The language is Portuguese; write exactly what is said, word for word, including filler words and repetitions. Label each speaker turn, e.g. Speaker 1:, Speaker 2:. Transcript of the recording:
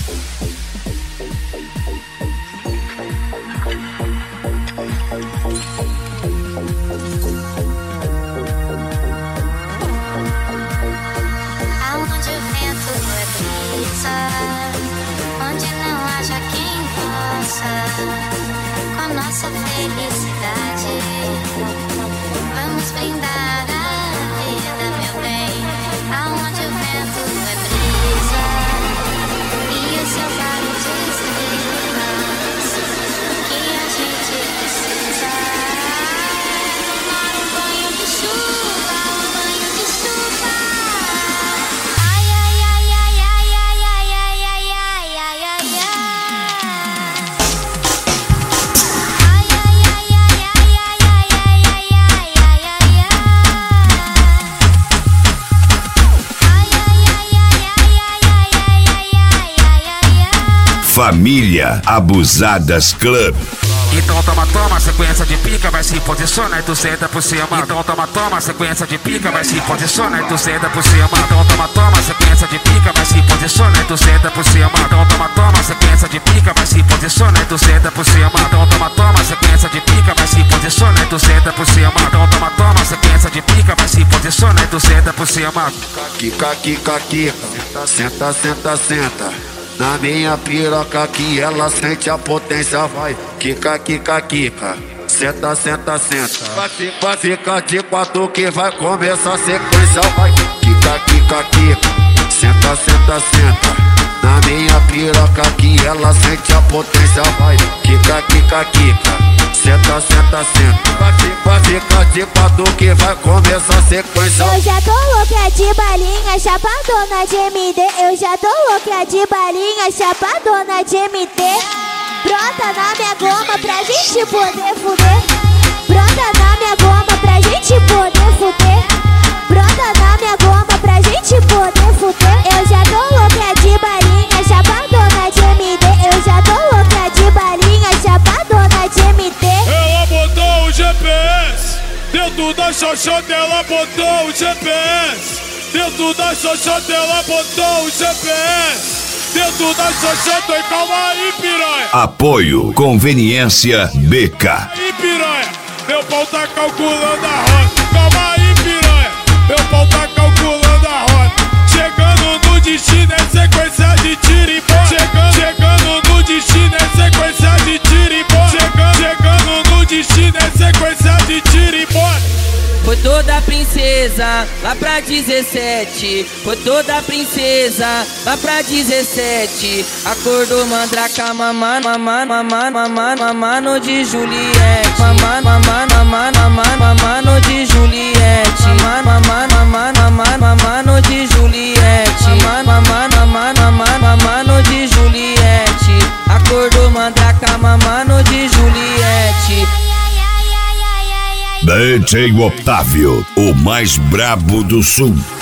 Speaker 1: Aonde o vento é brisa, onde não haja quem possa, com nossa felicidade, vamos brindar a vida, meu bem. Aonde o vento é brisa e o seu vale de estrelas, que a gente precisa tomar um banho de chuva, um banho de chuva. Ai, ai, ai, ai, ai, ai, ai, ai, ai, ai, ai, ai, ai. Ai, ai, ai, ai, ai, ai, ai, ai, ai, ai, ai, ai. Ai, ai, ai, ai, ai, ai, ai, ai, ai, ai, ai, ai.
Speaker 2: Família Abusadas Club.
Speaker 3: Então toma, toma, sequência de pica, vai se posiciona e tu senta por cima. Então toma, toma, sequência de pica, vai se posiciona e tu senta por cima. Então toma, toma, sequência de pica, vai se posiciona e tu senta por cima. Então toma, toma, sequência de pica, vai se posiciona e tu senta por cima. Então toma, toma, sequência de pica, vai se posiciona e tu senta por cima. Então toma, toma, sequência de pica, vai se posiciona e tu senta por cima.
Speaker 4: Kika, kika, kika, senta, senta, senta. Na minha piroca que ela sente a potência, vai. Kika, kika, kika, senta, senta, senta. Vai ficar de quatro que vai começar a sequência, vai. Kika, kika, kika, senta, senta, senta. Na minha piroca que ela sente a potência, vai. Kika, kika, kika, senta, senta, senta. Vai ficar de quatro que vai começar a sequência.
Speaker 5: Eu já tô louca de balinha, chapadona de M D. Eu já tô louca de balinha, chapadona de M D. Brota na minha goma pra gente poder fuder. Brota na minha goma pra gente poder fuder. Brota na minha goma pra gente poder fuder. Eu já tô louca de balinha, chapadona de M D. Eu já tô louca de balinha, chapadona de M D.
Speaker 6: Ela botou o G P S dentro da xoxota, ela botou o G P S dentro da xoxota, ela botou o G P S dentro da xoxota. E calma aí, piranha.
Speaker 2: Apoio Conveniência B K.
Speaker 6: Aí, piranha, meu pau tá calculando a rota. Calma aí, piranha, meu pau tá calculando a rota. Chegando no destino é sequência de tiro e bola. Chegando, chegando no destino é sequência de tiro e bola. Chegando, chegando no destino é sequência de tiro e bola.
Speaker 7: Foi toda princesa lá pra dezessete. Foi toda princesa lá pra dezessete. Acordou mandraca, mamando, mamando, mamando, mamando, mamando de Juliette. Mamando, mamando, mamando, mamando, mamando de Juliette. Mamando, mamando, mamando, mamando, mamando de Juliette. Mamando, mamando, mamando, mamando, mamando de Juliette. Acordou mandraca, mamando de Juliette.
Speaker 2: D J Otávio, o mais brabo do sul.